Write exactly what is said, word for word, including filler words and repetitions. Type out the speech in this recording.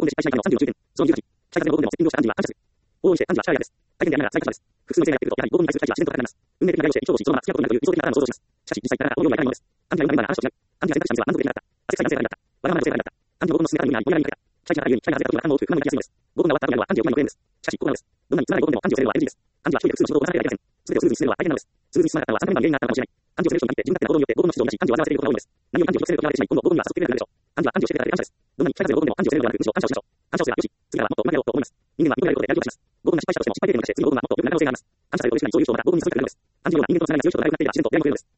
で失敗しないためのさんじゅうの注意点。そのにじゅうはち、北風のごぶんでもセッティングをしたアンジはアンジャです。往々にしてアンジはシャイアです。大変でありながら辛いことです。複数の性がやってくると、やはりごぶんに対する対比は自然と高くなります。運命的な流れをして、意図をし、そのまま付き合うことになるという理想的なパターンを想像します。しかし、実際から応用にはいかないものです。アンジは今の今の話と違い。アンジは選択肢の水は満足できなかった。汗臭い男性がいなかった。わがままな女性がいなかった。アンジはごぶんの進め方の意味にあり、ぼんやりにかけた。シャイなゆえに、シャイなはずれた時は感動を多く、不満になりやすいのです。ごぶんが終わった後にあるのはアンジを今のゲームです。しかし、ここなのです。どんなにつまらないごぶんでもアンジをするのは エヌジー です。アンジは一人で複数の仕事を行わなければいけません。すべてをスムーズに進めるのは大変なのです。スムーズに進まなかったのはさんかげんまえに原因があったのかもしれない。アンジをする人に限って自分勝手な行動によってごぶんの指導をなし、アンジを煩わせていることが多いのです。何をアンジを記録することができない今後、ごぶんには誘ってくれるのでしょう。アンジはアンジをしてくれたら感謝です。どんなに北風のごぶんでもアンジをするのではなく、むしろ感謝をしましょう。感謝をすればよし。次からはもっとうまくやろうと思います。人間は人間がやることでやる気を出します。ごぶんが失敗したとしても失敗経験として次のごぶんはもっと良くなる可能性があります。感謝されることしないとそういう人がごぶんに誘ってくれるのです。アンジのような人間とのつながりが強い人と仲良くなっていれば自然とやりもくれるのです。